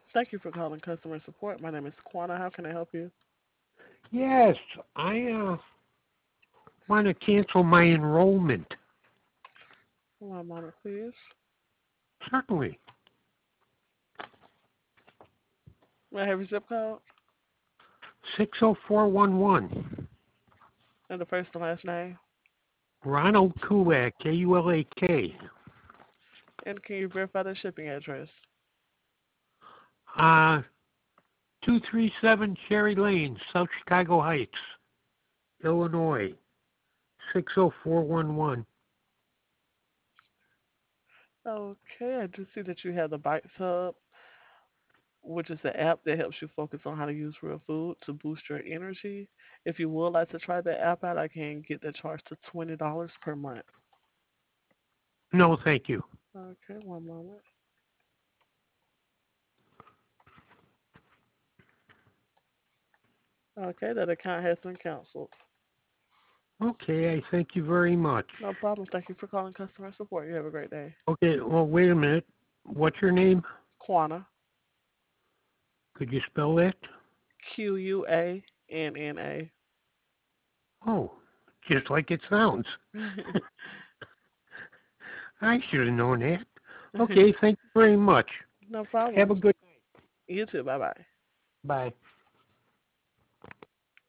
Thank you for calling customer support. My name is Quana. How can I help you? Yes, I want to cancel my enrollment. One moment, please. Certainly. May I have your zip code 60411. and the first and last name? Ronald Kulak, Kulak. And can you verify the shipping address? Uh, 237 Cherry Lane, South Chicago Heights, Illinois, 60411. Okay, I do see that you have the Bites Hub, which is the app that helps you focus on how to use real food to boost your energy. If you would like to try the app out, I can get that charged to $20 per month. No, thank you. Okay, one moment. Okay, that account has been canceled. Okay, I thank you very much. No problem. Thank you for calling customer support. You have a great day. Okay, well, wait a minute. What's your name? Quana, Could you spell that? Quanna. Oh, just like it sounds. I should have known that. Okay, thank you very much. No Have problem. a good You too. Bye bye. bye.